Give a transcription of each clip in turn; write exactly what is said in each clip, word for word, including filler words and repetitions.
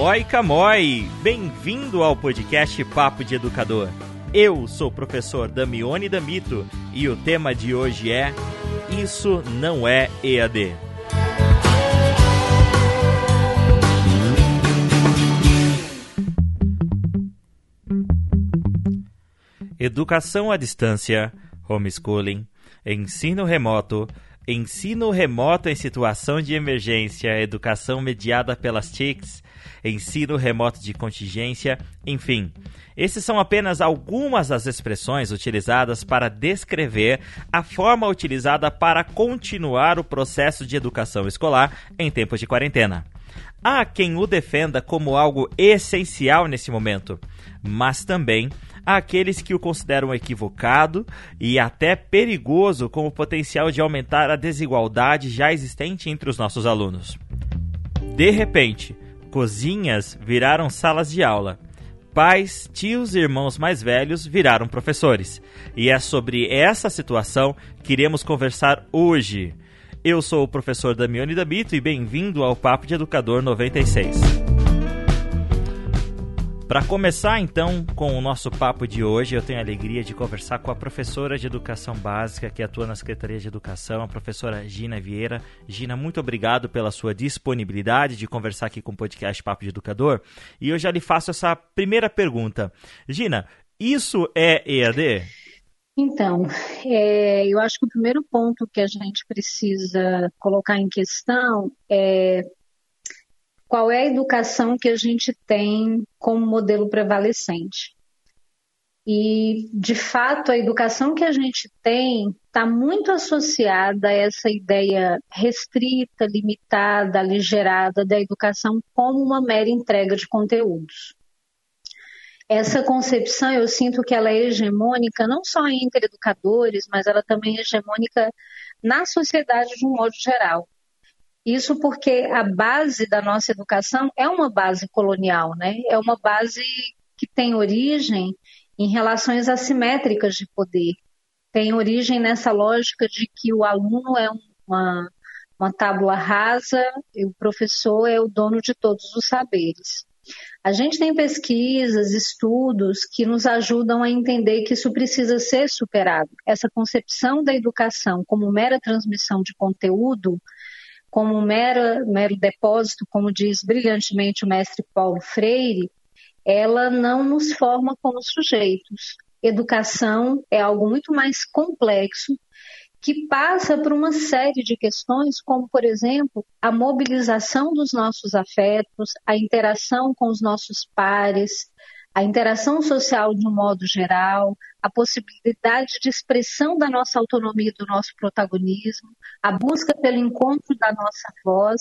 Camói, Camói! Bem-vindo ao podcast Papo de Educador. Eu sou o professor Damione Damito e o tema de hoje é Isso não é E A D. Educação à distância, homeschooling, ensino remoto, ensino remoto em situação de emergência, educação mediada pelas T I Cs, ensino remoto de contingência, enfim. Esses são apenas algumas das expressões utilizadas para descrever a forma utilizada para continuar o processo de educação escolar em tempos de quarentena. Há quem o defenda como algo essencial nesse momento, mas também há aqueles que o consideram equivocado e até perigoso com o potencial de aumentar a desigualdade já existente entre os nossos alunos. De repente, cozinhas viraram salas de aula. Pais, tios e irmãos mais velhos viraram professores. E é sobre essa situação que iremos conversar hoje. Eu sou o professor Damione Damito e bem-vindo ao Papo de Educador noventa e seis. Para começar, então, com o nosso papo de hoje, eu tenho a alegria de conversar com a professora de Educação Básica que atua na Secretaria de Educação, a professora Gina Vieira. Gina, muito obrigado pela sua disponibilidade de conversar aqui com o podcast Papo de Educador. E eu já lhe faço essa primeira pergunta. Gina, isso é E A D? Então, é, eu acho que o primeiro ponto que a gente precisa colocar em questão é qual é a educação que a gente tem como modelo prevalecente. E, de fato, a educação que a gente tem está muito associada a essa ideia restrita, limitada, aligerada da educação como uma mera entrega de conteúdos. Essa concepção, eu sinto que ela é hegemônica não só entre educadores, mas ela também é hegemônica na sociedade de um modo geral. Isso porque a base da nossa educação é uma base colonial, né? É uma base que tem origem em relações assimétricas de poder. Tem origem nessa lógica de que o aluno é uma, uma tábula rasa e o professor é o dono de todos os saberes. A gente tem pesquisas, estudos que nos ajudam a entender que isso precisa ser superado. Essa concepção da educação como mera transmissão de conteúdo, como um mero, mero depósito, como diz brilhantemente o mestre Paulo Freire, ela não nos forma como sujeitos. Educação é algo muito mais complexo, que passa por uma série de questões, como, por exemplo, a mobilização dos nossos afetos, a interação com os nossos pares, a interação social de um modo geral, a possibilidade de expressão da nossa autonomia e do nosso protagonismo, a busca pelo encontro da nossa voz.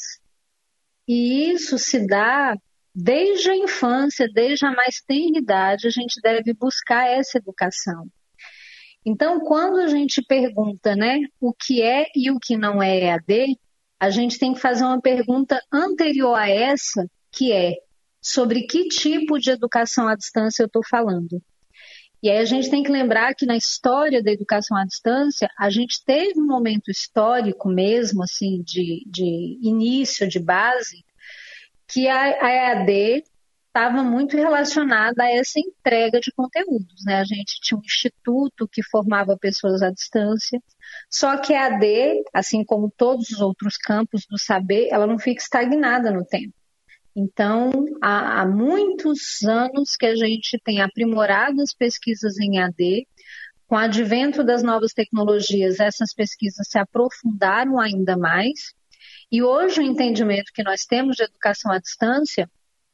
E isso se dá desde a infância, desde a mais tenra idade, a gente deve buscar essa educação. Então, quando a gente pergunta, né, o que é e o que não é E A D, a gente tem que fazer uma pergunta anterior a essa, que é sobre que tipo de educação à distância eu estou falando. E aí a gente tem que lembrar que na história da educação à distância, a gente teve um momento histórico mesmo, assim, de, de início, de base, que a, a E A D estava muito relacionada a essa entrega de conteúdos, né? A gente tinha um instituto que formava pessoas à distância, só que a E A D, assim como todos os outros campos do saber, ela não fica estagnada no tempo. Então, há, há muitos anos que a gente tem aprimorado as pesquisas em E A D. Com o advento das novas tecnologias, essas pesquisas se aprofundaram ainda mais. E hoje o entendimento que nós temos de educação à distância,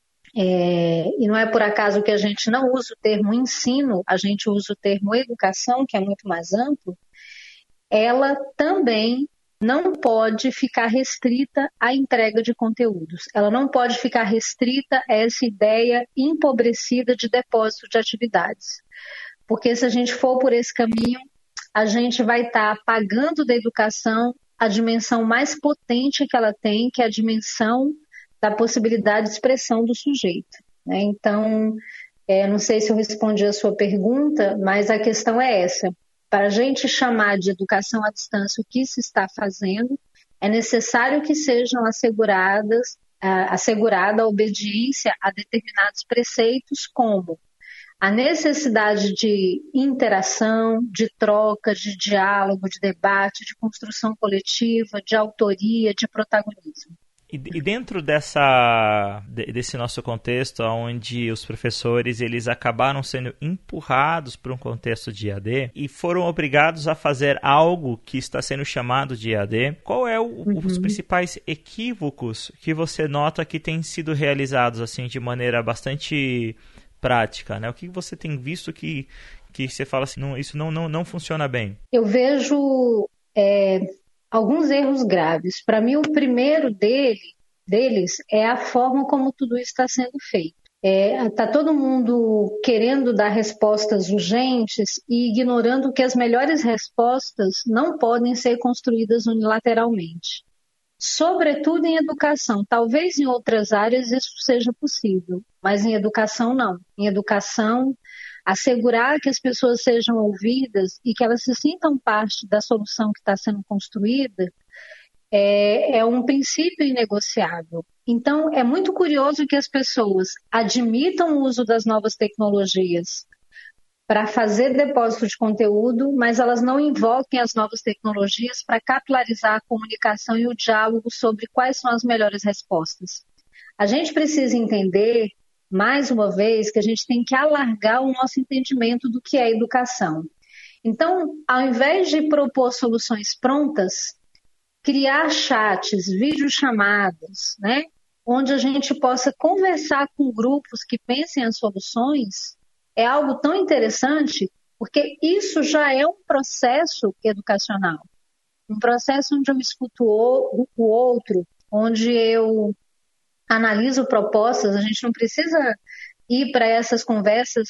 é, e não é por acaso que a gente não usa o termo ensino, a gente usa o termo educação, que é muito mais amplo, ela também não pode ficar restrita à entrega de conteúdos. Ela não pode ficar restrita a essa ideia empobrecida de depósito de atividades. Porque se a gente for por esse caminho, a gente vai estar apagando da educação a dimensão mais potente que ela tem, que é a dimensão da possibilidade de expressão do sujeito, né? Então, é, não sei se eu respondi a sua pergunta, mas a questão é essa. Para a gente chamar de educação à distância o que se está fazendo, é necessário que sejam asseguradas uh, assegurada a obediência a determinados preceitos, como a necessidade de interação, de troca, de diálogo, de debate, de construção coletiva, de autoria, de protagonismo. E, e dentro dessa, desse nosso contexto, onde os professores eles acabaram sendo empurrados para um contexto de E A D e foram obrigados a fazer algo que está sendo chamado de E A D, qual é o, uhum. os principais equívocos que você nota que têm sido realizados assim de maneira bastante prática, né? O que você tem visto que, que você fala assim, não, isso não, não, não funciona bem? Eu vejo é, alguns erros graves. Para mim, o primeiro dele, deles é a forma como tudo isso está sendo feito. Está é, todo mundo querendo dar respostas urgentes e ignorando que as melhores respostas não podem ser construídas unilateralmente. Sobretudo em educação. Talvez em outras áreas isso seja possível, mas em educação não. Em educação, assegurar que as pessoas sejam ouvidas e que elas se sintam parte da solução que está sendo construída é, é um princípio inegociável. Então, é muito curioso que as pessoas admitam o uso das novas tecnologias para fazer depósito de conteúdo, mas elas não invoquem as novas tecnologias para capilarizar a comunicação e o diálogo sobre quais são as melhores respostas. A gente precisa entender, mais uma vez, que a gente tem que alargar o nosso entendimento do que é educação. Então, ao invés de propor soluções prontas, criar chats, videochamadas, né, onde a gente possa conversar com grupos que pensem as soluções, é algo tão interessante, porque isso já é um processo educacional. Um processo onde eu escuto o outro, onde eu analiso propostas. A gente não precisa ir para essas conversas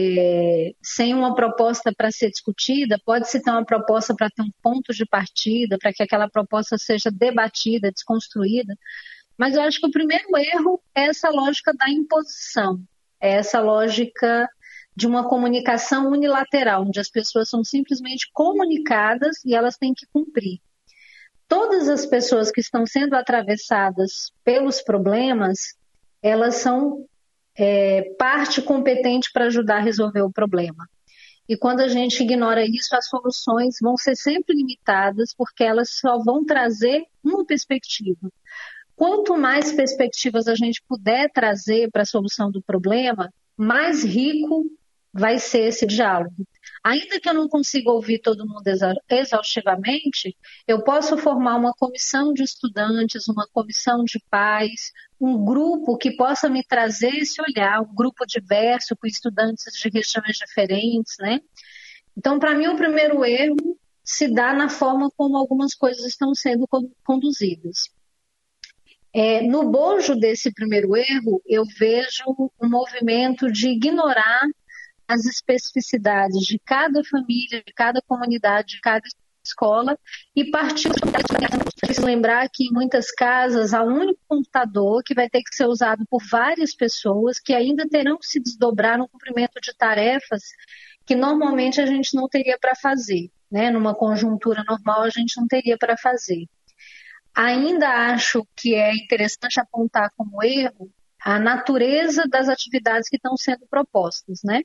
é, sem uma proposta para ser discutida. Pode-se ter uma proposta para ter um ponto de partida, para que aquela proposta seja debatida, desconstruída. Mas eu acho que o primeiro erro é essa lógica da imposição, é essa lógica de uma comunicação unilateral, onde as pessoas são simplesmente comunicadas e elas têm que cumprir. Todas as pessoas que estão sendo atravessadas pelos problemas, elas são é, parte competente para ajudar a resolver o problema. E quando a gente ignora isso, as soluções vão ser sempre limitadas, porque elas só vão trazer uma perspectiva. Quanto mais perspectivas a gente puder trazer para a solução do problema, mais rico vai ser esse diálogo. Ainda que eu não consiga ouvir todo mundo exaustivamente, eu posso formar uma comissão de estudantes, uma comissão de pais, um grupo que possa me trazer esse olhar, um grupo diverso, com estudantes de regiões diferentes, né? Então, para mim, o primeiro erro se dá na forma como algumas coisas estão sendo conduzidas. É, no bojo desse primeiro erro, eu vejo um movimento de ignorar as especificidades de cada família, de cada comunidade, de cada escola e partir. Preciso lembrar que em muitas casas há um único computador que vai ter que ser usado por várias pessoas que ainda terão que se desdobrar no cumprimento de tarefas que normalmente a gente não teria para fazer, né? Numa conjuntura normal a gente não teria para fazer. Ainda acho que é interessante apontar como erro a natureza das atividades que estão sendo propostas, né?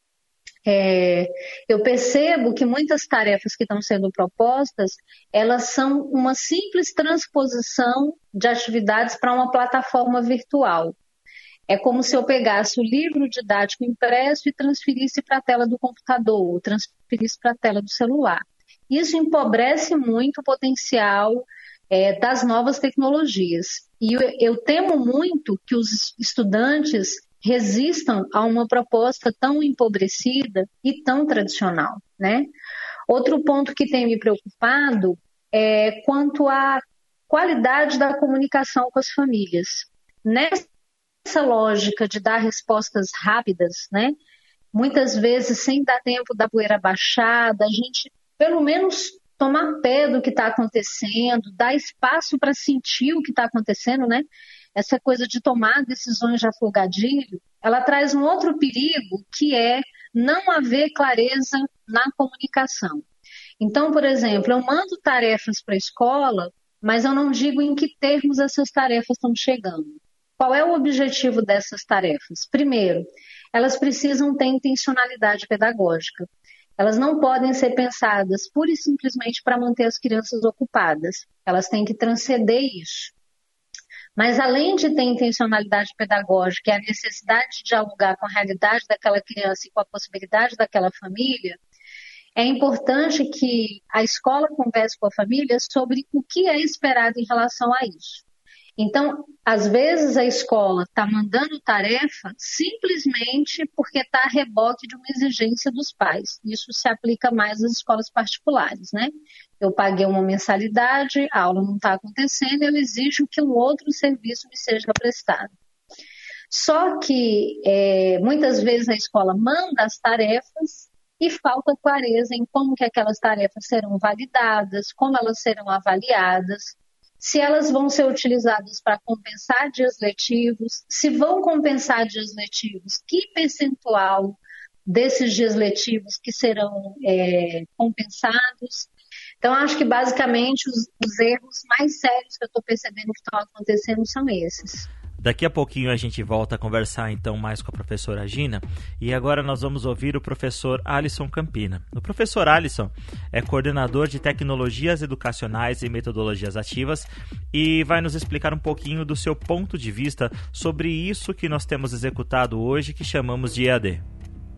É, eu percebo que muitas tarefas que estão sendo propostas, elas são uma simples transposição de atividades para uma plataforma virtual. É como se eu pegasse o livro didático impresso e transferisse para a tela do computador, ou transferisse para a tela do celular. Isso empobrece muito o potencial é, das novas tecnologias. E eu, eu temo muito que os estudantes resistam a uma proposta tão empobrecida e tão tradicional, né? Outro ponto que tem me preocupado é quanto à qualidade da comunicação com as famílias. Nessa lógica de dar respostas rápidas, né? Muitas vezes sem dar tempo da poeira baixada, a gente pelo menos tomar pé do que está acontecendo, dar espaço para sentir o que está acontecendo, né? Essa coisa de tomar decisões de afogadilho, ela traz um outro perigo, que é não haver clareza na comunicação. Então, por exemplo, eu mando tarefas para a escola mas eu não digo em que termos essas tarefas estão chegando. Qual é o objetivo dessas tarefas? Primeiro, elas precisam ter intencionalidade pedagógica. Elas não podem ser pensadas pura e simplesmente para manter as crianças ocupadas. Elas têm que transcender isso. Mas além de ter intencionalidade pedagógica e a necessidade de dialogar com a realidade daquela criança e com a possibilidade daquela família, é importante que a escola converse com a família sobre o que é esperado em relação a isso. Então, às vezes a escola está mandando tarefa simplesmente porque está a reboque de uma exigência dos pais. Isso se aplica mais às escolas particulares, né? Eu paguei uma mensalidade, a aula não está acontecendo, eu exijo que um outro serviço me seja prestado. Só que é, muitas vezes a escola manda as tarefas e falta clareza em como que aquelas tarefas serão validadas, como elas serão avaliadas, se elas vão ser utilizadas para compensar dias letivos, se vão compensar dias letivos, que percentual desses dias letivos que serão é, compensados. Então, acho que basicamente os, os erros mais sérios que eu estou percebendo que estão acontecendo são esses. Daqui a pouquinho a gente volta a conversar então mais com a professora Gina, e agora nós vamos ouvir o professor Alisson Campina. O professor Alisson é coordenador de tecnologias educacionais e metodologias ativas e vai nos explicar um pouquinho do seu ponto de vista sobre isso que nós temos executado hoje, que chamamos de E A D.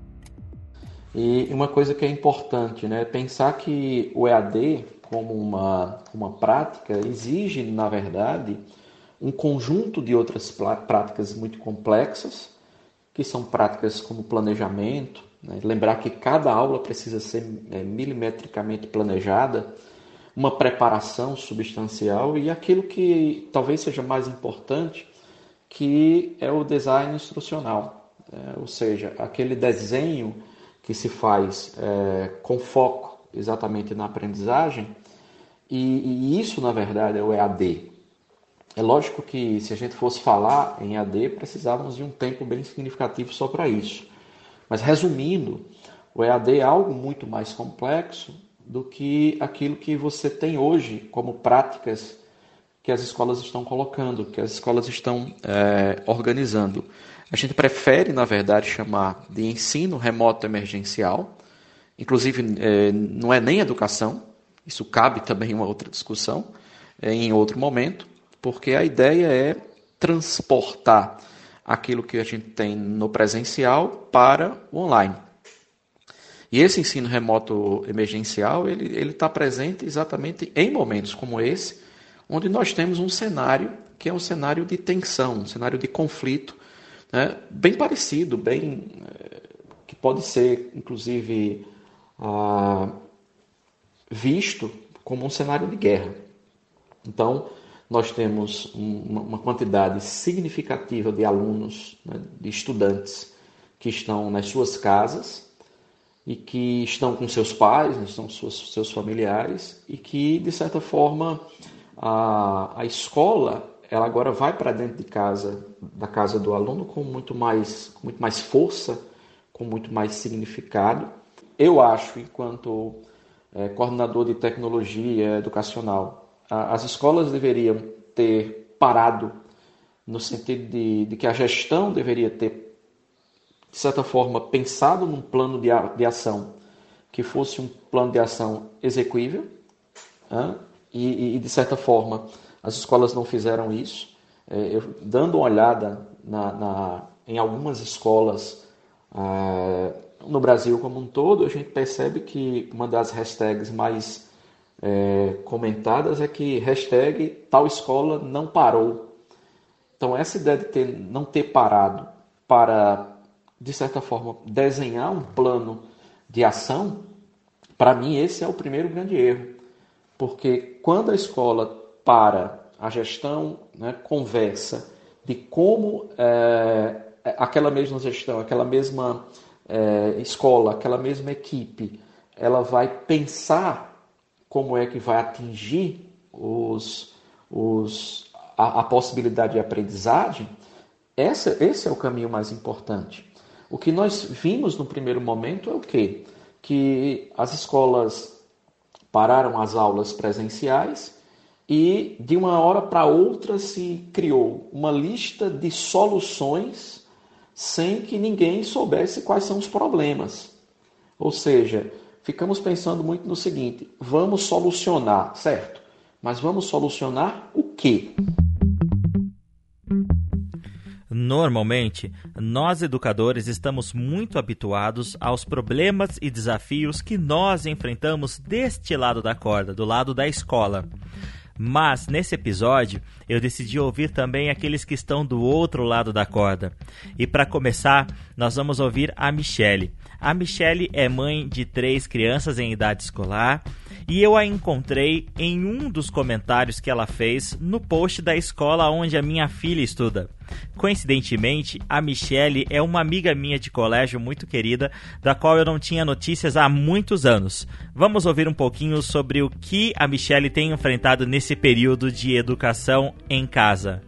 E uma coisa que é importante, né, pensar que o E A D como uma, uma prática exige, na verdade, um conjunto de outras práticas muito complexas, que são práticas como planejamento, né? Lembrar que cada aula precisa ser é, milimetricamente planejada, uma preparação substancial e aquilo que talvez seja mais importante, que é o design instrucional, é, ou seja, aquele desenho que se faz é, com foco exatamente na aprendizagem, e, e isso, na verdade, é o E A D. É lógico que se a gente fosse falar em E A D, precisávamos de um tempo bem significativo só para isso. Mas resumindo, o E A D é algo muito mais complexo do que aquilo que você tem hoje como práticas que as escolas estão colocando, que as escolas estão é, organizando. A gente prefere, na verdade, chamar de ensino remoto emergencial. Inclusive, é, não é nem educação, isso cabe também em uma outra discussão, é, em outro momento. Porque a ideia é transportar aquilo que a gente tem no presencial para o online. E esse ensino remoto emergencial, ele ele está presente exatamente em momentos como esse, onde nós temos um cenário que é um cenário de tensão, um cenário de conflito, né, bem parecido, bem, que pode ser, inclusive, ah, visto como um cenário de guerra. Então, nós temos uma quantidade significativa de alunos, né, de estudantes que estão nas suas casas e que estão com seus pais, estão com seus, seus familiares e que, de certa forma, a, a escola ela agora vai para dentro de casa, da casa do aluno com muito mais, com muito mais força, com muito mais significado. Eu acho, enquanto é, coordenador de tecnologia educacional, as escolas deveriam ter parado no sentido de, de que a gestão deveria ter, de certa forma, pensado num plano de, de ação que fosse um plano de ação execuível, né? e, e, de certa forma, as escolas não fizeram isso. É, eu, dando uma olhada na, na, em algumas escolas é, no Brasil como um todo, a gente percebe que uma das hashtags mais É, comentadas é que hashtag tal escola não parou. Então essa ideia de ter, não ter parado para, de certa forma, desenhar um plano de ação, para mim esse é o primeiro grande erro. Porque quando a escola para, a gestão, né, conversa de como é, aquela mesma gestão, aquela mesma é, escola, aquela mesma equipe, ela vai pensar como é que vai atingir os, os, a, a possibilidade de aprendizagem, essa, esse é o caminho mais importante. O que nós vimos no primeiro momento é o quê? Que as escolas pararam as aulas presenciais e de uma hora para outra se criou uma lista de soluções sem que ninguém soubesse quais são os problemas. Ou seja, ficamos pensando muito no seguinte: vamos solucionar, certo? Mas vamos solucionar o quê? Normalmente, nós educadores estamos muito habituados aos problemas e desafios que nós enfrentamos deste lado da corda, do lado da escola. Mas, nesse episódio, eu decidi ouvir também aqueles que estão do outro lado da corda. E para começar, nós vamos ouvir a Michele. A Michele é mãe de três crianças em idade escolar e eu a encontrei em um dos comentários que ela fez no post da escola onde a minha filha estuda. Coincidentemente, a Michele é uma amiga minha de colégio muito querida, da qual eu não tinha notícias há muitos anos. Vamos ouvir um pouquinho sobre o que a Michele tem enfrentado nesse período de educação em casa.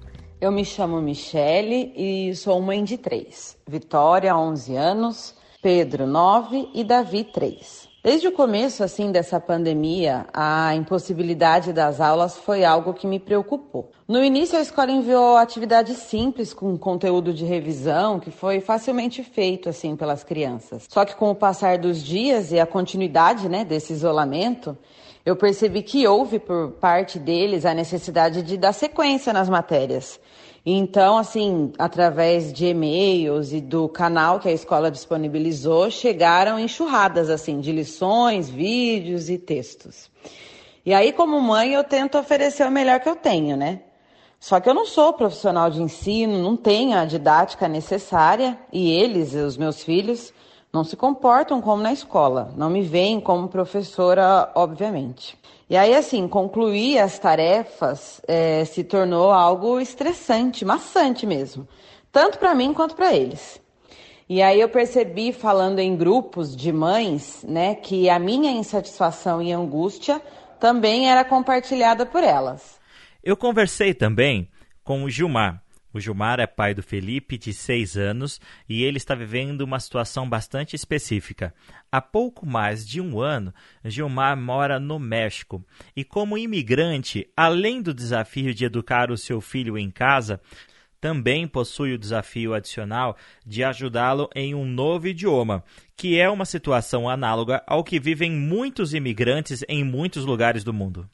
Eu me chamo Michele e sou mãe de três. Vitória, onze anos, Pedro, nove e Davi, três. Desde o começo, assim, dessa pandemia, a impossibilidade das aulas foi algo que me preocupou. No início, a escola enviou atividades simples com conteúdo de revisão, que foi facilmente feito, assim, pelas crianças. Só que com o passar dos dias e a continuidade, né, desse isolamento, eu percebi que houve por parte deles a necessidade de dar sequência nas matérias. Então, assim, através de e-mails e do canal que a escola disponibilizou, chegaram enxurradas, assim, de lições, vídeos e textos. E aí, como mãe, eu tento oferecer o melhor que eu tenho, né? Só que eu não sou profissional de ensino, não tenho a didática necessária e eles, os meus filhos, não se comportam como na escola, não me veem como professora, obviamente. E aí, assim, concluir as tarefas é, se tornou algo estressante, maçante mesmo, tanto para mim quanto para eles. E aí eu percebi, falando em grupos de mães, né, que a minha insatisfação e angústia também era compartilhada por elas. Eu conversei também com o Gilmar. O Gilmar é pai do Felipe, de seis anos, e ele está vivendo uma situação bastante específica. Há pouco mais de um ano, Gilmar mora no México. E como imigrante, além do desafio de educar o seu filho em casa, também possui o desafio adicional de ajudá-lo em um novo idioma, que é uma situação análoga ao que vivem muitos imigrantes em muitos lugares do mundo.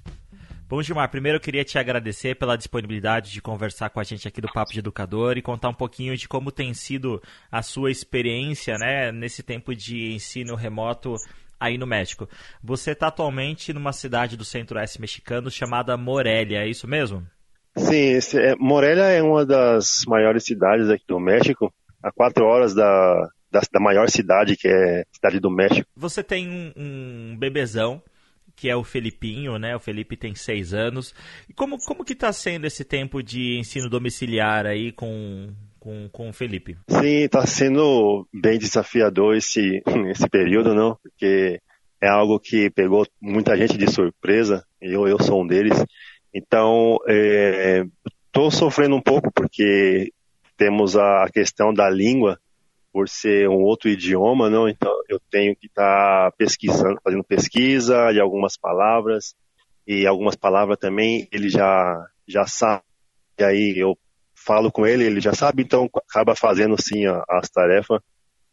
Bom, Gilmar, primeiro eu queria te agradecer pela disponibilidade de conversar com a gente aqui do Papo de Educador e contar um pouquinho de como tem sido a sua experiência, né, nesse tempo de ensino remoto aí no México. Você está atualmente numa cidade do centro-oeste mexicano chamada Morelia, é isso mesmo? Sim, esse é, Morelia é uma das maiores cidades aqui do México, a quatro horas da, da, da maior cidade, que é a cidade do México. Você tem um, um bebezão, que é o Felipinho, né? O Felipe tem seis anos. E como, como que está sendo esse tempo de ensino domiciliar aí com, com, com o Felipe? Sim, está sendo bem desafiador esse, esse período, não? Porque é algo que pegou muita gente de surpresa, e eu, eu sou um deles. Então, estou é, sofrendo um pouco, porque temos a questão da língua, por ser um outro idioma, não? Então eu tenho que estar tá pesquisando, fazendo pesquisa de algumas palavras, e algumas palavras também ele já, já sabe, e aí eu falo com ele, ele já sabe, então acaba fazendo sim a, as tarefas.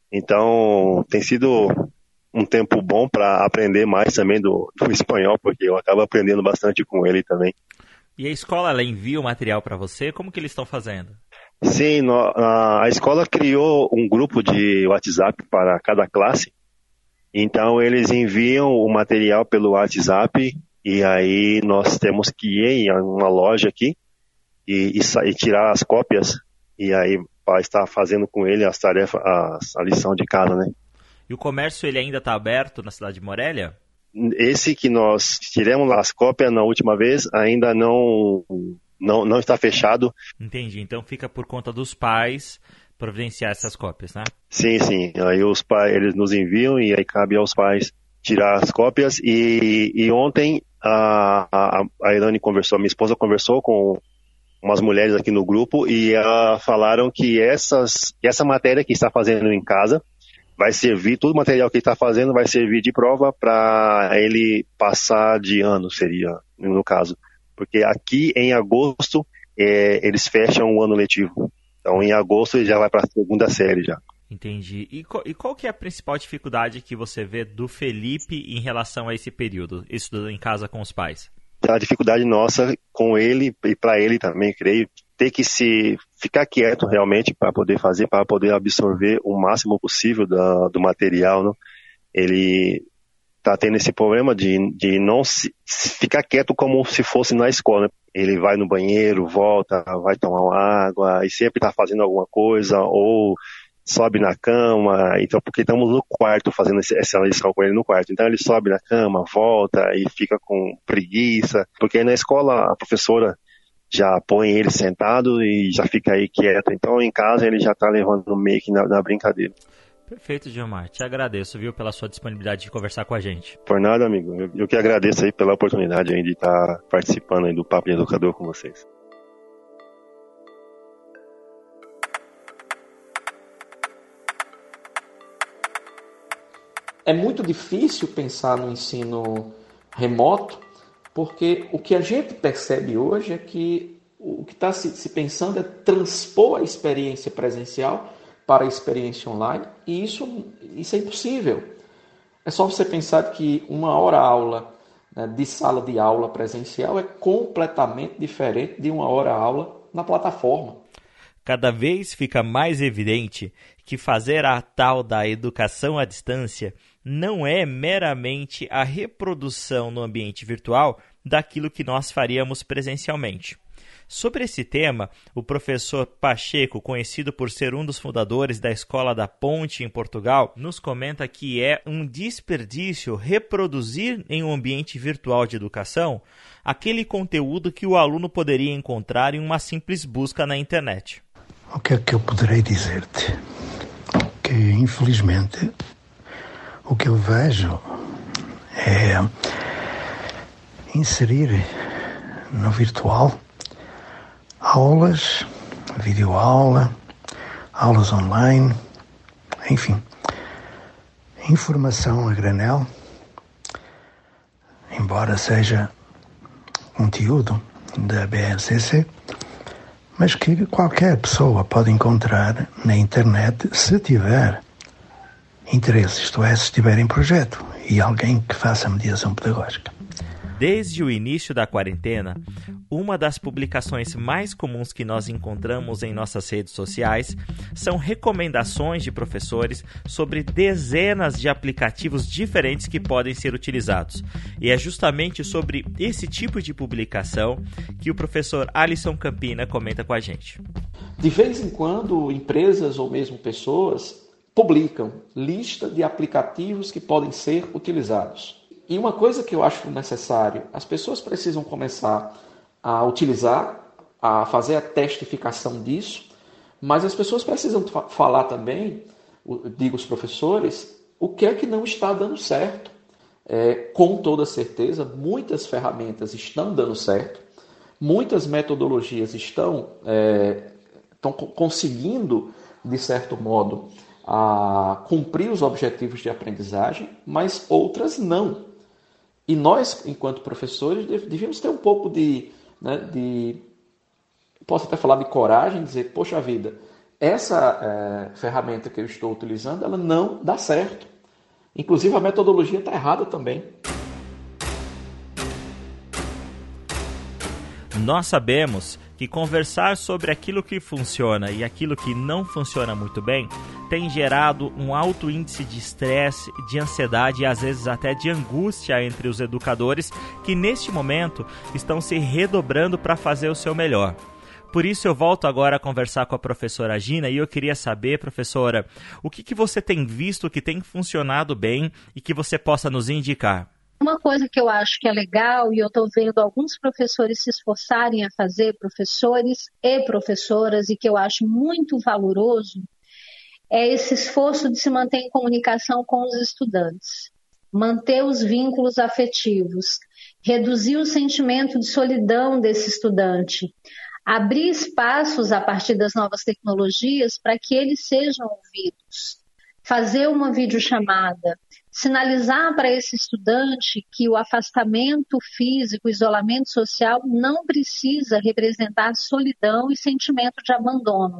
Então tem sido um tempo bom para aprender mais também do, do espanhol, porque eu acabo aprendendo bastante com ele também. E a escola, ela envia o material para você? Como que eles estão fazendo? Sim, no, a, a escola criou um grupo de WhatsApp para cada classe, então eles enviam o material pelo WhatsApp e aí nós temos que ir em uma loja aqui e, e, e tirar as cópias e aí para estar fazendo com ele as tarefas, a, a lição de casa, né? E o comércio ele ainda está aberto na cidade de Morelia? Esse que nós tiramos as cópias na última vez ainda não... Não, não está fechado. Entendi. Então fica por conta dos pais providenciar essas cópias, né? Sim, sim. Aí os pais, eles nos enviam e aí cabe aos pais tirar as cópias. E, e ontem a, a, a Irane conversou, minha esposa conversou com umas mulheres aqui no grupo e uh, falaram que essas, essa matéria que está fazendo em casa vai servir, todo o material que ele está fazendo vai servir de prova para ele passar de ano, seria, no caso. Porque aqui em agosto, é, eles fecham o ano letivo. Então em agosto ele já vai para a segunda série já. Entendi. E, co- e qual que é a principal dificuldade que você vê do Felipe em relação a esse período, estudando em casa com os pais? A dificuldade nossa com ele e para ele também, creio, ter que se ficar quieto realmente para poder fazer, para poder absorver o máximo possível da, do material, né? Ele está tendo esse problema de, de não se, se ficar quieto como se fosse na escola, né? Ele vai no banheiro, volta, vai tomar uma água e sempre está fazendo alguma coisa ou sobe na cama, então porque estamos no quarto fazendo essa lição com ele no quarto, então ele sobe na cama, volta e fica com preguiça, porque aí na escola a professora já põe ele sentado e já fica aí quieto, então em casa ele já está levando meio que na, na brincadeira. Perfeito, Gilmar. Te agradeço, viu, pela sua disponibilidade de conversar com a gente. Por nada, amigo. Eu, eu que agradeço aí pela oportunidade aí de estar participando aí do Papo de Educador com vocês. É muito difícil pensar no ensino remoto, porque o que a gente percebe hoje é que o que está se, se pensando é transpor a experiência presencial para a experiência online, e isso, isso é impossível. É só você pensar que uma hora aula, né, de sala de aula presencial é completamente diferente de uma hora aula na plataforma. Cada vez fica mais evidente que fazer a tal da educação à distância não é meramente a reprodução no ambiente virtual daquilo que nós faríamos presencialmente. Sobre esse tema, o professor Pacheco, conhecido por ser um dos fundadores da Escola da Ponte em Portugal, nos comenta que é um desperdício reproduzir em um ambiente virtual de educação aquele conteúdo que o aluno poderia encontrar em uma simples busca na internet. O que é que eu poderei dizer-te? Que, infelizmente, o que eu vejo é inserir no virtual aulas, videoaula, aulas online, enfim, informação a granel, embora seja conteúdo da B N C C, mas que qualquer pessoa pode encontrar na internet se tiver interesse, isto é, se estiver em projeto e alguém que faça mediação pedagógica. Desde o início da quarentena, uma das publicações mais comuns que nós encontramos em nossas redes sociais são recomendações de professores sobre dezenas de aplicativos diferentes que podem ser utilizados. E é justamente sobre esse tipo de publicação que o professor Alisson Campina comenta com a gente. De vez em quando, empresas ou mesmo pessoas publicam lista de aplicativos que podem ser utilizados. E uma coisa que eu acho necessário, as pessoas precisam começar a utilizar, a fazer a testificação disso, mas as pessoas precisam falar também, digo os professores, o que é que não está dando certo. É, com toda certeza, muitas ferramentas estão dando certo, muitas metodologias estão, é, estão conseguindo, de certo modo, a cumprir os objetivos de aprendizagem, mas outras não. E nós, enquanto professores, devíamos ter um pouco de, né, de posso até falar de coragem, dizer, poxa vida, essa é, ferramenta que eu estou utilizando, ela não dá certo. Inclusive a metodologia está errada também. Nós sabemos que conversar sobre aquilo que funciona e aquilo que não funciona muito bem tem gerado um alto índice de estresse, de ansiedade e às vezes até de angústia entre os educadores que neste momento estão se redobrando para fazer o seu melhor. Por isso eu volto agora a conversar com a professora Gina e eu queria saber, professora, o que, que você tem visto que tem funcionado bem e que você possa nos indicar? Uma coisa que eu acho que é legal, e eu estou vendo alguns professores se esforçarem a fazer, professores e professoras, e que eu acho muito valoroso, é esse esforço de se manter em comunicação com os estudantes, manter os vínculos afetivos, reduzir o sentimento de solidão desse estudante, abrir espaços a partir das novas tecnologias para que eles sejam ouvidos, fazer uma videochamada, sinalizar para esse estudante que o afastamento físico, o isolamento social não precisa representar solidão e sentimento de abandono.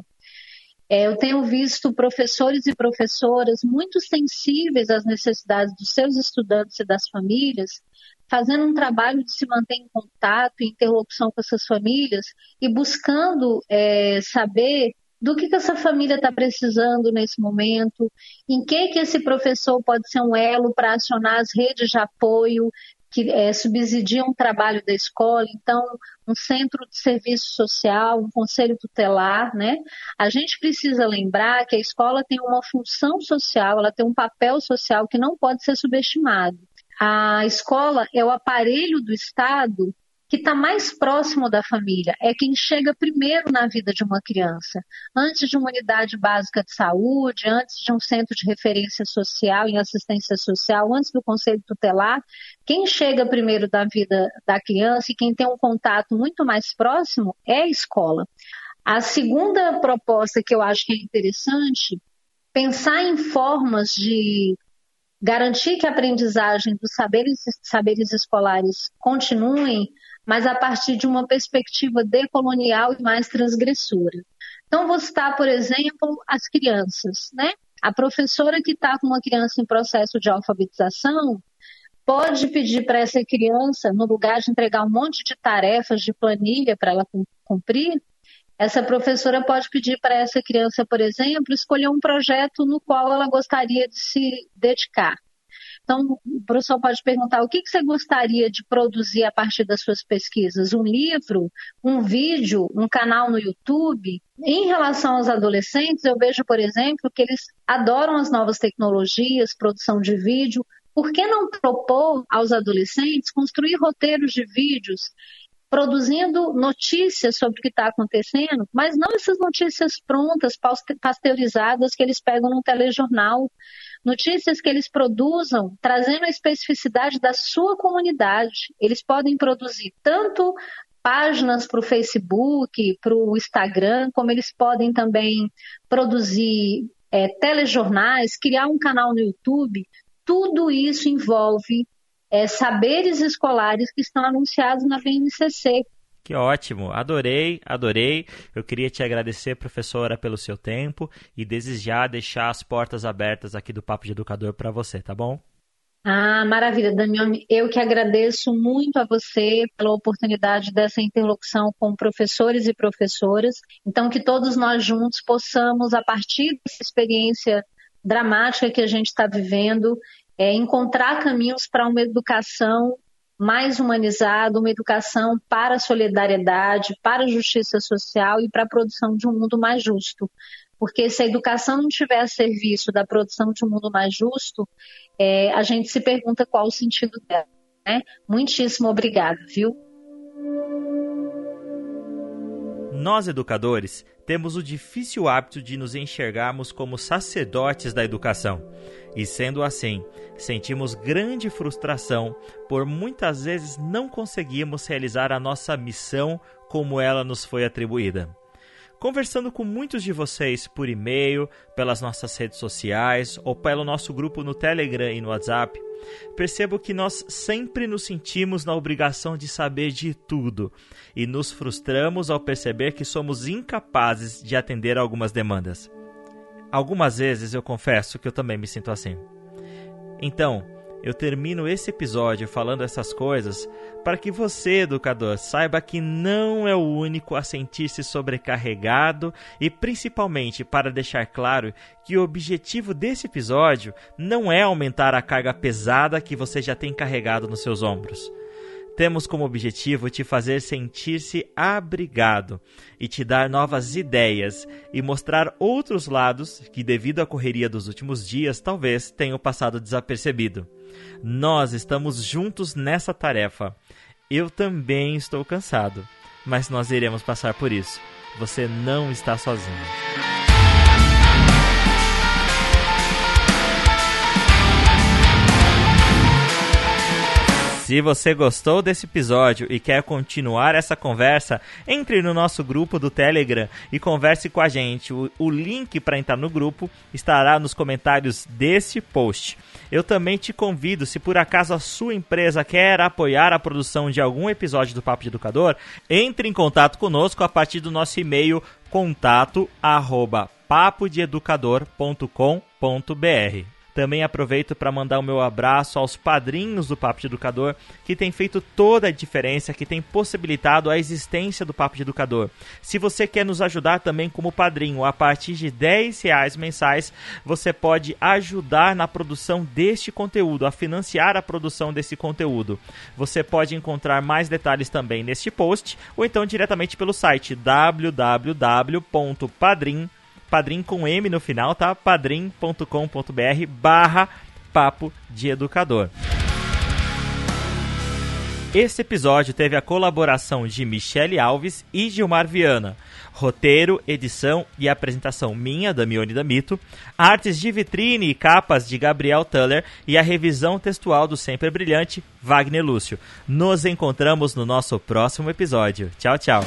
É, eu tenho visto professores e professoras muito sensíveis às necessidades dos seus estudantes e das famílias, fazendo um trabalho de se manter em contato, em interlocução com essas famílias e buscando é, saber do que, que essa família está precisando nesse momento, em que, que esse professor pode ser um elo para acionar as redes de apoio que é, subsidiam o trabalho da escola. Então, um centro de serviço social, um conselho tutelar, né? A gente precisa lembrar que a escola tem uma função social, ela tem um papel social que não pode ser subestimado. A escola é o aparelho do Estado que está mais próximo da família, é quem chega primeiro na vida de uma criança, antes de uma unidade básica de saúde, antes de um centro de referência social em assistência social, antes do conselho tutelar. Quem chega primeiro da vida da criança e quem tem um contato muito mais próximo é a escola. A segunda proposta que eu acho que é interessante, pensar em formas de garantir que a aprendizagem dos saberes, saberes escolares continuem, mas a partir de uma perspectiva decolonial e mais transgressora. Então, vou citar, por exemplo, as crianças, né? A professora que está com uma criança em processo de alfabetização pode pedir para essa criança, no lugar de entregar um monte de tarefas de planilha para ela cumprir, essa professora pode pedir para essa criança, por exemplo, escolher um projeto no qual ela gostaria de se dedicar. Então, o professor pode perguntar o que você gostaria de produzir a partir das suas pesquisas? Um livro, um vídeo, um canal no YouTube? Em relação aos adolescentes, eu vejo, por exemplo, que eles adoram as novas tecnologias, produção de vídeo. Por que não propor aos adolescentes construir roteiros de vídeos, produzindo notícias sobre o que está acontecendo, mas não essas notícias prontas, pasteurizadas, que eles pegam num telejornal. Notícias que eles produzam, trazendo a especificidade da sua comunidade. Eles podem produzir tanto páginas para o Facebook, para o Instagram, como eles podem também produzir é, telejornais, criar um canal no YouTube. Tudo isso envolve é, saberes escolares que estão anunciados na V N C C. Que ótimo, adorei, adorei. Eu queria te agradecer, professora, pelo seu tempo e desejar deixar as portas abertas aqui do Papo de Educador para você, tá bom? Ah, maravilha, Damião. Eu que agradeço muito a você pela oportunidade dessa interlocução com professores e professoras. Então, que todos nós juntos possamos, a partir dessa experiência dramática que a gente está vivendo, é, encontrar caminhos para uma educação mais humanizada, uma educação para a solidariedade, para a justiça social e para a produção de um mundo mais justo. Porque se a educação não estiver a serviço da produção de um mundo mais justo, é, a gente se pergunta qual o sentido dela, né? Muitíssimo obrigada, viu? Nós, educadores, temos o difícil hábito de nos enxergarmos como sacerdotes da educação. E sendo assim, sentimos grande frustração por muitas vezes não conseguirmos realizar a nossa missão como ela nos foi atribuída. Conversando com muitos de vocês por e-mail, pelas nossas redes sociais ou pelo nosso grupo no Telegram e no WhatsApp, percebo que nós sempre nos sentimos na obrigação de saber de tudo e nos frustramos ao perceber que somos incapazes de atender a algumas demandas. Algumas vezes eu confesso que eu também me sinto assim. Então, eu termino esse episódio falando essas coisas para que você, educador, saiba que não é o único a sentir-se sobrecarregado e principalmente para deixar claro que o objetivo desse episódio não é aumentar a carga pesada que você já tem carregado nos seus ombros. Temos como objetivo te fazer sentir-se abrigado e te dar novas ideias e mostrar outros lados que, devido à correria dos últimos dias, talvez tenham passado desapercebido. Nós estamos juntos nessa tarefa. Eu também estou cansado, mas nós iremos passar por isso. Você não está sozinho. Se você gostou desse episódio e quer continuar essa conversa, entre no nosso grupo do Telegram e converse com a gente. O, o link para entrar no grupo estará nos comentários desse post. Eu também te convido, se por acaso a sua empresa quer apoiar a produção de algum episódio do Papo de Educador, entre em contato conosco a partir do nosso e-mail contato arroba papo de educador ponto com ponto br. Também aproveito para mandar o meu abraço aos padrinhos do Papo de Educador, que tem feito toda a diferença, que tem possibilitado a existência do Papo de Educador. Se você quer nos ajudar também como padrinho, a partir de dez reais mensais, você pode ajudar na produção deste conteúdo, a financiar a produção desse conteúdo. Você pode encontrar mais detalhes também neste post, ou então diretamente pelo site w w w ponto padrim Padrim com M no final, tá? padrim ponto com ponto br barra Papo de Educador. Esse episódio teve a colaboração de Michele Alves e Gilmar Viana. Roteiro, edição e apresentação minha, Damione Damito. Artes de vitrine e capas de Gabriel Tuller e a revisão textual do sempre brilhante Wagner Lúcio. Nos encontramos no nosso próximo episódio. Tchau, tchau.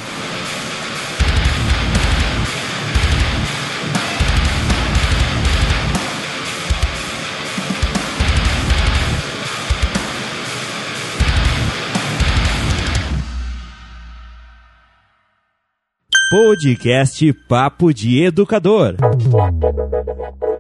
Podcast Papo de Educador.